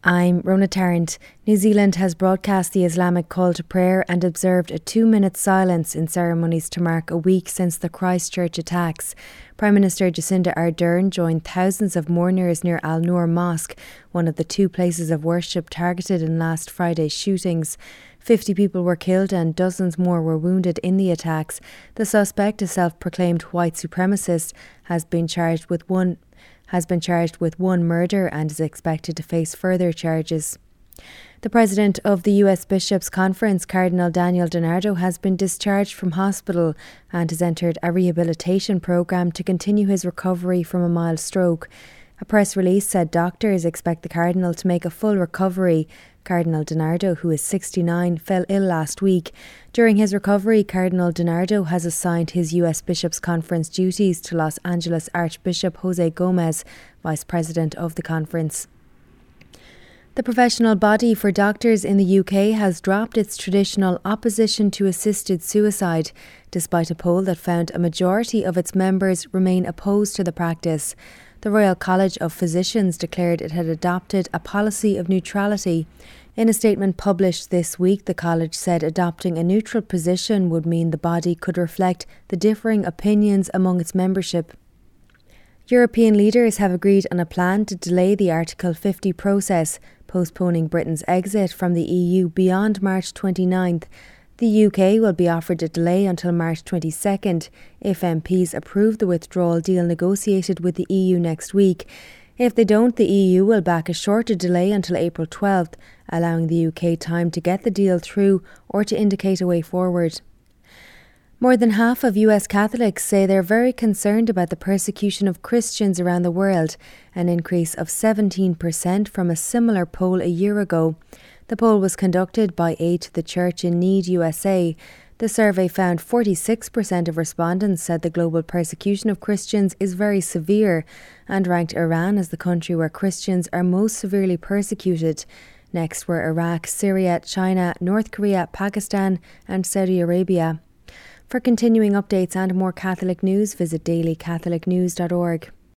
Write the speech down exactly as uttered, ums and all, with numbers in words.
I'm Rona Tarrant. New Zealand has broadcast the Islamic call to prayer and observed a two-minute silence in ceremonies to mark a week since the Christchurch attacks. Prime Minister Jacinda Ardern joined thousands of mourners near Al Noor Mosque, one of the two places of worship targeted in last Friday's shootings. Fifty people were killed and dozens more were wounded in the attacks. The suspect, a self-proclaimed white supremacist, has been charged with one has been charged with one murder and is expected to face further charges. The president of the U S Bishops' Conference, Cardinal Daniel DiNardo, has been discharged from hospital and has entered a rehabilitation programme to continue his recovery from a mild stroke. A press release said doctors expect the Cardinal to make a full recovery. Cardinal DiNardo, who is sixty-nine, fell ill last week. During his recovery, Cardinal DiNardo has assigned his U S Bishops' Conference duties to Los Angeles Archbishop Jose Gomez, Vice President of the conference. The professional body for doctors in the U K has dropped its traditional opposition to assisted suicide, despite a poll that found a majority of its members remain opposed to the practice. The Royal College of Physicians declared it had adopted a policy of neutrality. In a statement published this week, the college said adopting a neutral position would mean the body could reflect the differing opinions among its membership. European leaders have agreed on a plan to delay the Article fifty process, postponing Britain's exit from the E U beyond March twenty-ninth. The U K will be offered a delay until March twenty-second if M Ps approve the withdrawal deal negotiated with the E U next week. If they don't, the E U will back a shorter delay until April twelfth, allowing the U K time to get the deal through or to indicate a way forward. More than half of U S Catholics say they're very concerned about the persecution of Christians around the world, an increase of seventeen percent from a similar poll a year ago. The poll was conducted by Aid to the Church in Need U S A. The survey found forty-six percent of respondents said the global persecution of Christians is very severe and ranked Iran as the country where Christians are most severely persecuted. Next were Iraq, Syria, China, North Korea, Pakistan and Saudi Arabia. For continuing updates and more Catholic news, visit daily catholic news dot org.